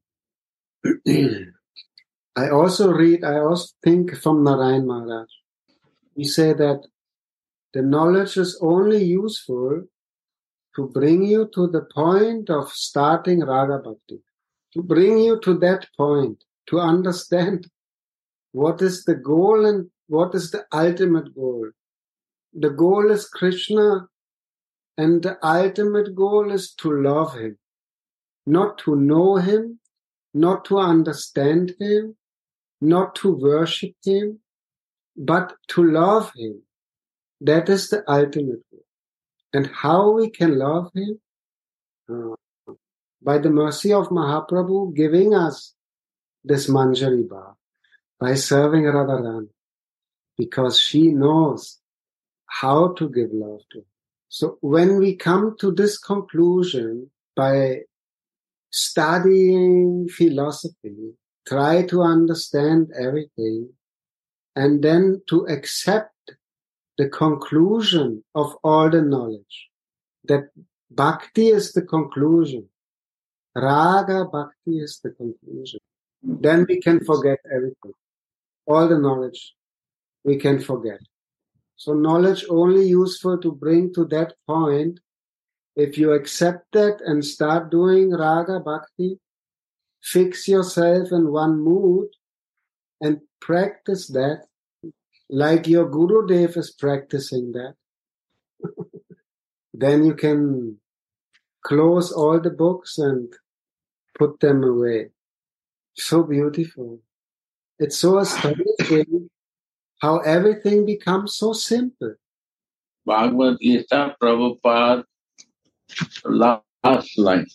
I also read, I also think from Narayan Maharaj. He said that the knowledge is only useful to bring you to the point of starting Raga Bhakti, to bring you to that point, to understand what is the goal and what is the ultimate goal. The goal is Krishna, and the ultimate goal is to love him, not to know him, not to understand him, not to worship him, but to love him. That is the ultimate goal. And how we can love him? Uh, by the mercy of Mahaprabhu giving us this Manjari Bhav, by serving Radharani, because she knows how to give love to him. So when we come to this conclusion by studying philosophy, try to understand everything, and then to accept the conclusion of all the knowledge, that bhakti is the conclusion, raga bhakti is the conclusion, then we can forget everything. All the knowledge we can forget. So knowledge only useful to bring to that point. If you accept that and start doing raga bhakti, fix yourself in one mood and practice that like your Gurudev is practicing that. Then you can close all the books and put them away. So beautiful. It's so astonishing how everything becomes so simple. Bhagavad Gita, Prabhupada, last line.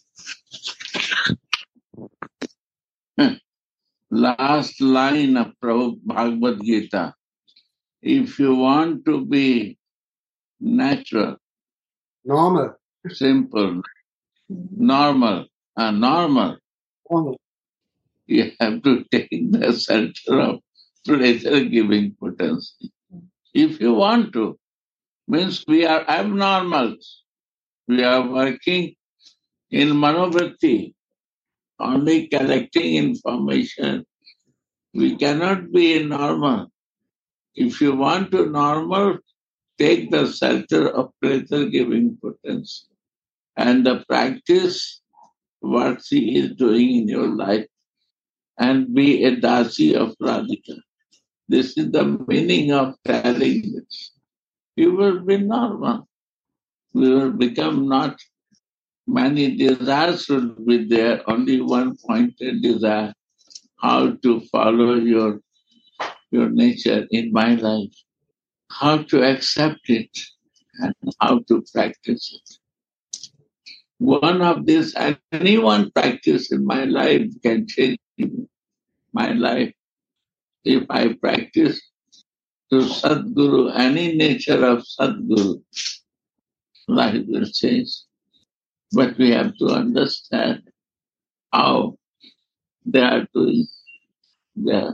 Last line of Prabhupada Bhagavad Gita. If you want to be natural, Normal. simple, normal, and normal, Normal. you have to take the center of pleasure-giving potency. If you want to, means we are abnormals. We are working in manovritti, only collecting information. We cannot be normal. If you want to normal, take the shelter of pleasure-giving potency and the practice what she is doing in your life and be a Dasi of Radhika. This is the meaning of telling this. You will be normal. You will become not many desires should be there, only one pointed desire, how to follow your, your nature in my life, how to accept it and how to practice it. One of these, any one practice in my life can change my life. If I practice to Sadguru, any nature of Sadguru, life will change. But we have to understand how they are doing. They are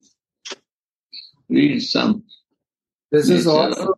read some. This is also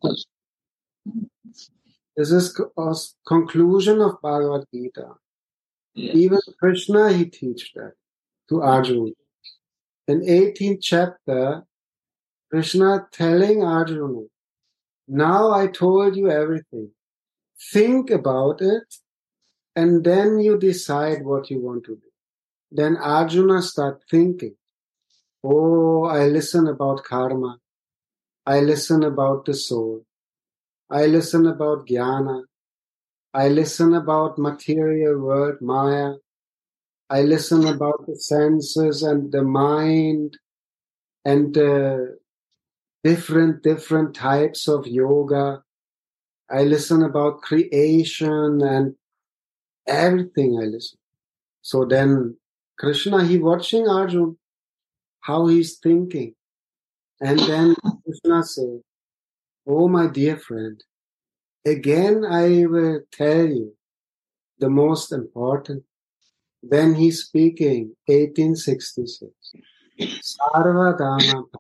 this is a conclusion of Bhagavad Gita. Yes. Even Krishna, he teach that to Arjuna. In eighteenth chapter, Krishna telling Arjuna, now I told you everything. Think about it, and then you decide what you want to do. Then Arjuna start thinking, oh, I listen about karma. I listen about the soul. I listen about jnana. I listen about material world, maya. I listen about the senses and the mind and the different, different types of yoga. I listen about creation and everything I listen. So then Krishna, he watching Arjuna, how he's thinking. And then Krishna say, oh my dear friend, again I will tell you the most important. Then he's speaking, eighteen sixty-six. Sarvadana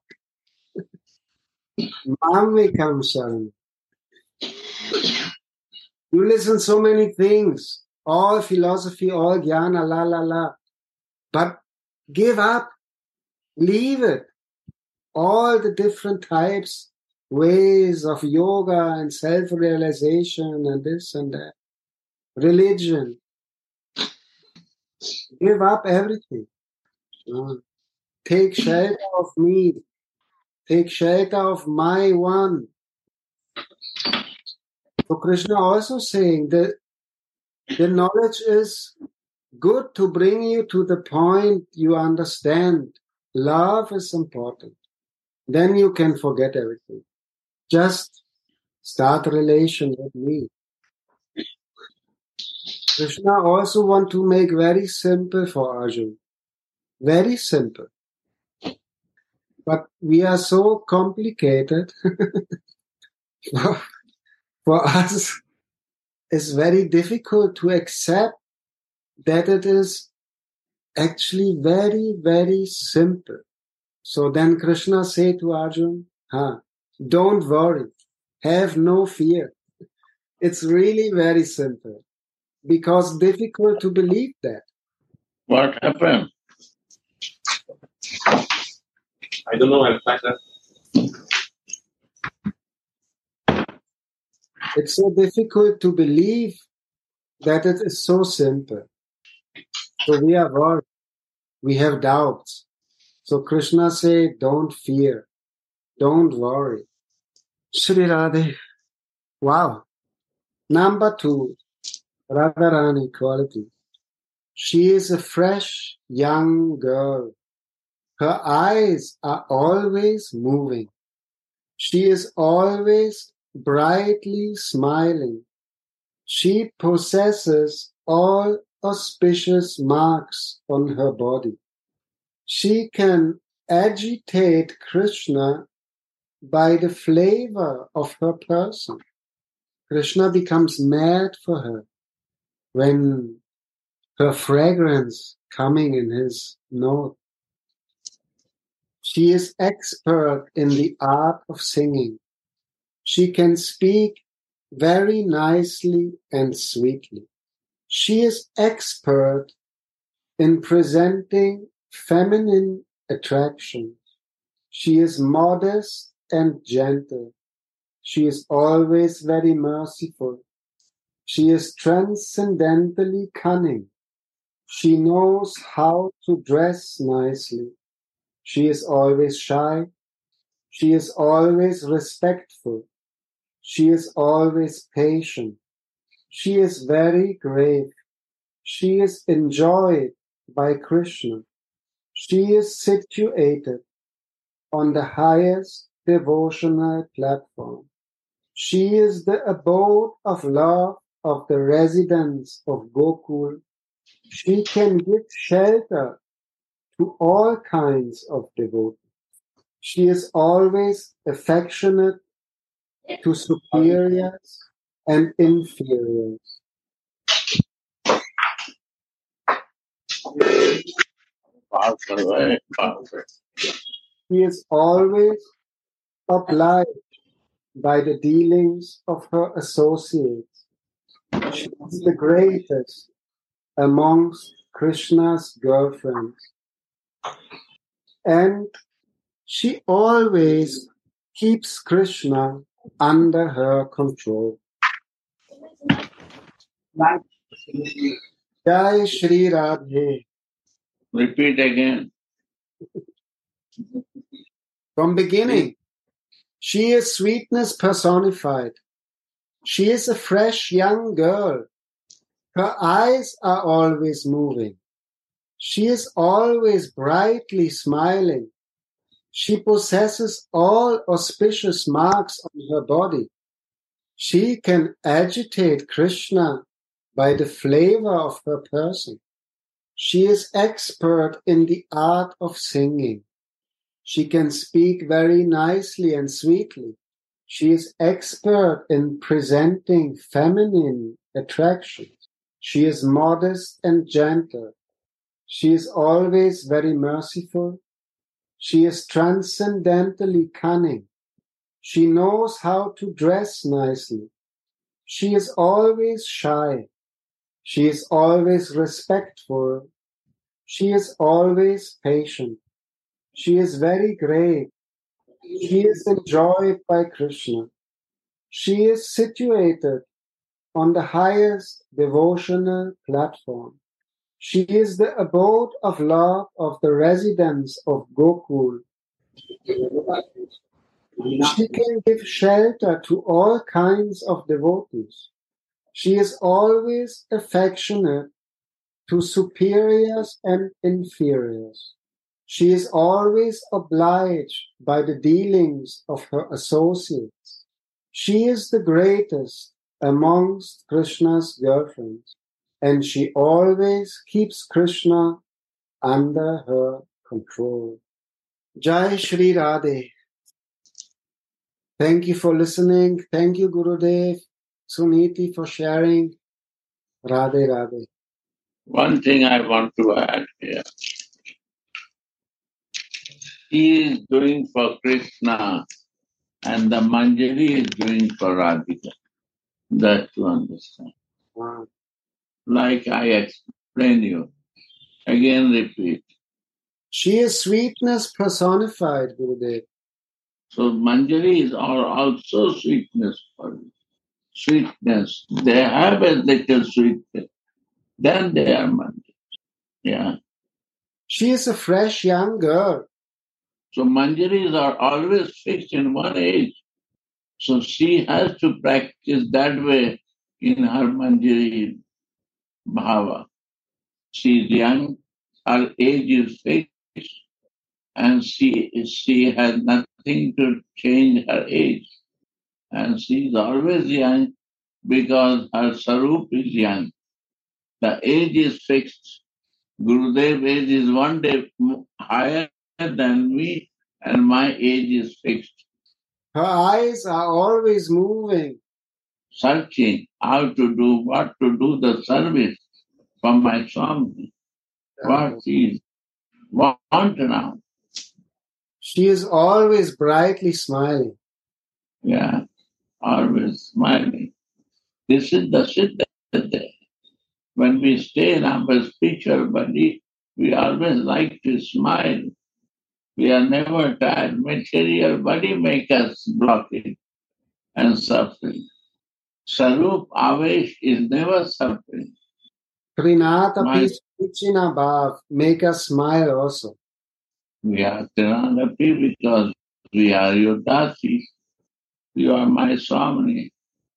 Mamvikam Sharan. You listen so many things, all philosophy, all jnana, la la la. But give up, leave it. All the different types, ways of yoga and self-realization and this and that. Religion. Give up everything. Uh, take shelter of me. Take shelter of my one. So Krishna also saying that the knowledge is good to bring you to the point you understand. Love is important. Then you can forget everything. Just start a relation with me. Krishna also want to make very simple for Arjuna. Very simple. But we are so complicated. for, for us, it's very difficult to accept that it is actually very, very simple. So then Krishna say to Arjuna, huh, don't worry, have no fear. It's really very simple. Because difficult to believe that. What happened? I don't know, I'll find that. It's so difficult to believe that it is so simple. So we are worried. We have doubts. So Krishna say, don't fear. Don't worry. Shri Radhe. Wow. Number two, Radharani quality. She is a fresh young girl. Her eyes are always moving. She is always brightly smiling. She possesses all auspicious marks on her body. She can agitate Krishna by the flavor of her person. Krishna becomes mad for her when her fragrance coming in his nose. She is expert in the art of singing. She can speak very nicely and sweetly. She is expert in presenting feminine attractions. She is modest and gentle. She is always very merciful. She is transcendently cunning. She knows how to dress nicely. She is always shy. She is always respectful. She is always patient. She is very grave. She is enjoyed by Krishna. She is situated on the highest devotional platform. She is the abode of love of the residents of Gokul. She can give shelter to all kinds of devotees. She is always affectionate to superiors and inferiors. Powerful, very powerful. She is always obliged by the dealings of her associates. She is the greatest amongst Krishna's girlfriends. And she always keeps Krishna under her control. Jai Shri Radhe. Repeat again. From beginning, she is sweetness personified. She is a fresh young girl. Her eyes are always moving. She is always brightly smiling. She possesses all auspicious marks on her body. She can agitate Krishna by the flavor of her person. She is expert in the art of singing. She can speak very nicely and sweetly. She is expert in presenting feminine attractions. She is modest and gentle. She is always very merciful. She is transcendently cunning. She knows how to dress nicely. She is always shy. She is always respectful. She is always patient. She is very great. She is enjoyed by Krishna. She is situated on the highest devotional platform. She is the abode of love of the residents of Gokul. She can give shelter to all kinds of devotees. She is always affectionate to superiors and inferiors. She is always obliged by the dealings of her associates. She is the greatest amongst Krishna's girlfriends, and she always keeps Krishna under her control. Jai Shri Radhe. Thank you for listening. Thank you, Gurudev, Suniti, for sharing. Radhe Radhe. One thing I want to add here. He is doing for Krishna and the Manjari is doing for Radhika. That to understand. Wow. Like I explained you. Again repeat. She is sweetness personified, Gurudev. So Manjari is also sweetness for you. Sweetness. They have a little sweetness. Then they are Manjari. Yeah. She is a fresh young girl. So Manjaris are always fixed in one age. So she has to practice that way in her Manjari bhava. She is young, her age is fixed, and she, she has nothing to change her age. And she is always young because her sarup is young. The age is fixed. Gurudev age is one day higher than me, and my age is fixed. Her eyes are always moving. Searching how to do, what to do the service for my Swami. What she want now. She is always brightly smiling. Yeah, always smiling. This is the Siddha day. When we stay in our spiritual body, we always like to smile. We are never tired. Material body makes us blocked and suffering. Sarup Avesh is never suffering. Trinata Pichina Bhav make us smile also. We are Trinadapi because we are your Dasi. You are my Swami.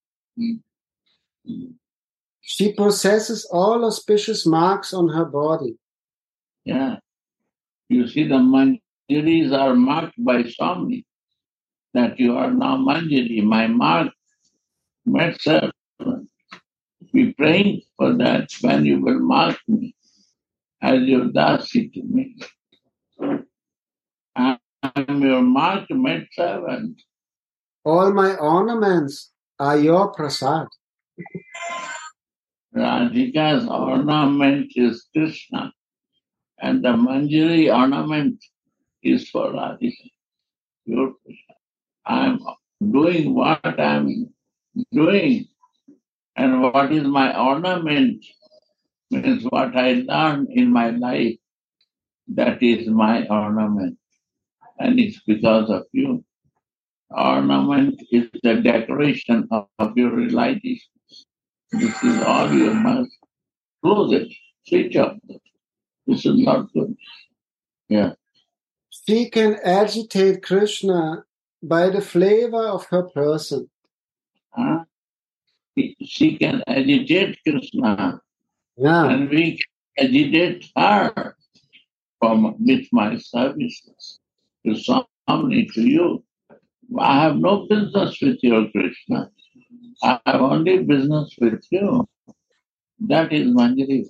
She possesses all auspicious marks on her body. Yeah. You see, the Manjaris are marked by Swami. That you are now Manjari, my mark, my servant. We praying for that when you will mark me as your Dasi to me. I am your marked maid servant. All my ornaments are your prasad. Radhika's ornament is Krishna, and the Manjari ornament is for Radhika. Pure Krishna. I'm doing what I'm doing, and what is my ornament means what I learn in my life. That is my ornament, and it's because of you. Ornament is the decoration of, of your realization. This is all you must close it, switch off. This is not good. Yeah. She can agitate Krishna by the flavor of her person. Huh? She can agitate Krishna, Yeah. and we can agitate her from, with my services to somebody, to you. I have no business with your Krishna. I have only business with you. That is Manjari.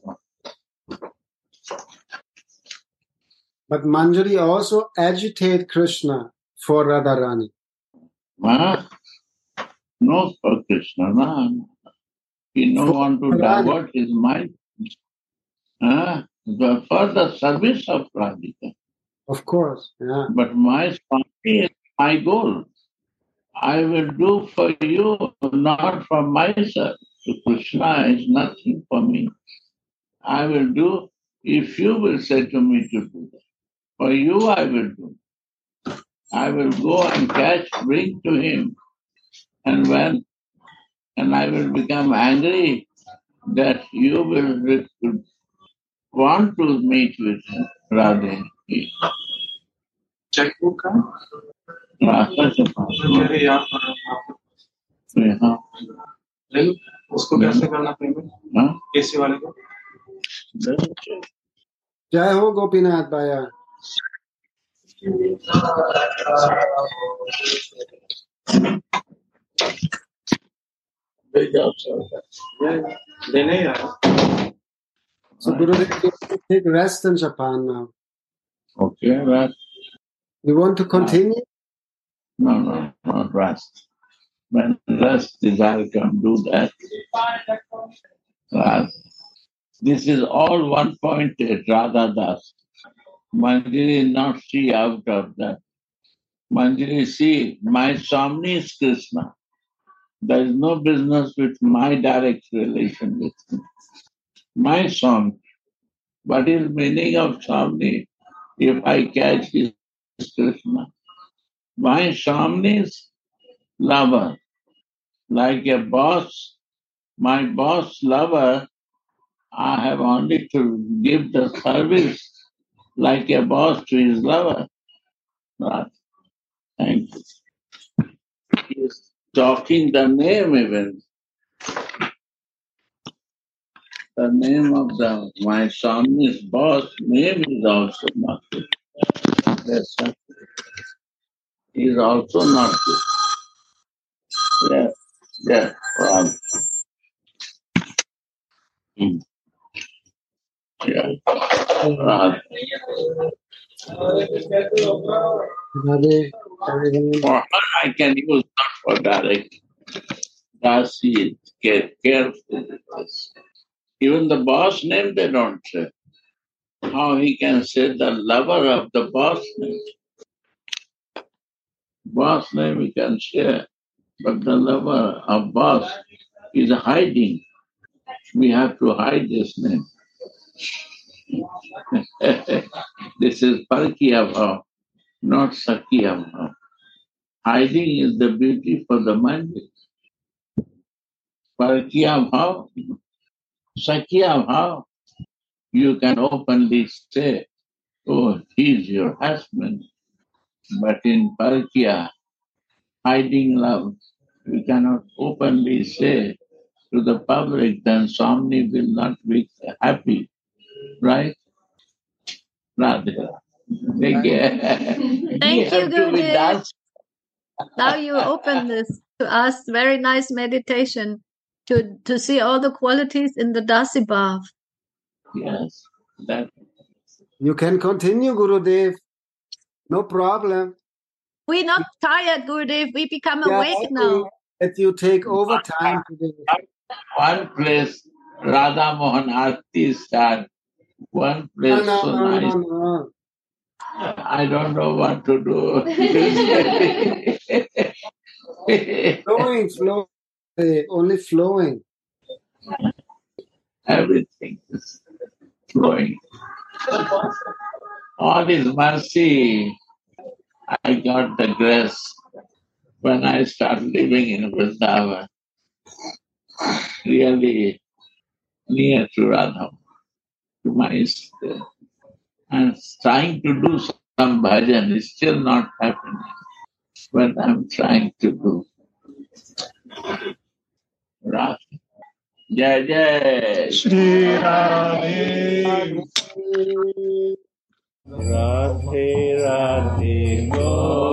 But Manjari also agitate Krishna for Radharani. Huh? No, for Krishna. No. He no want to divert his mind. Huh? But for the service of Radhika. Of course, yeah. But my Swami is my goal. I will do for you, not for myself. So Krishna is nothing for me. I will do if you will say to me to do that. For you I will do. I will go and catch, bring to him. And when, and I will become angry that you will re- want to meet with him, Radhe. Chequebook का रास्ता से पास मेरे याद पड़ा हाँ ले लो उसको कैसे करना पेमेंट हाँ एसी वाले को Jai ho Gopinath Bhaiya. लेने यार So Gurudev, you take rest in Japan now. Okay, rest. You want to continue? No, no, not rest. When rest desire can do that. Rest. This is all one pointed, Radha Das. Manjari not see out of that. Manjari see, my Swami is Krishna. There is no business with my direct relation with him. My Swami. What is meaning of Swami? If I catch his Krishna. My Swami's lover. Like a boss, my boss lover, I have only to give the service like a boss to his lover. Right. Thank you. He is talking the name even. The name of the my Swami's boss name is also not good. That's not good. He is also not good. Yeah, yeah, right. Hmm. Yeah, right. Radhe, everyone. For her, I can use not for direct. Dasi, care, careful with this. Even the boss name they don't say. How he can say the lover of the boss name? Boss name he can share, but the lover of boss is hiding. We have to hide this name. This is Parkiya Bhav, not Sakya Bhav. Hiding is the beauty for the mind. Parkiya Bhav, Sakya Bhav, you can openly say, oh, he's your husband. But in Parkiya, hiding love, you cannot openly say to the public, then Swami will not be happy. Right? Radha. Thank you, Gurudev. Now you open this to us. Very nice meditation to, to see all the qualities in the Dasi Bhav. Yes. That. You can continue, Gurudev. No problem. We're not tired, Gurudev. We become Yeah, awake now. That you take over time today. One place Radha Mohan Aarti start. One place no, so no, nice. no, no. I don't know what to do. Flowing, flowing, eh, only flowing. Everything is flowing. All is mercy. I got the grace when I started living in Vrindavan, really near to Radha, to my sister. And trying to do some bhajan is still not happening. But I'm trying to do. Radha. Jai Jai. Shri Radhe. Radhe Radhe Go.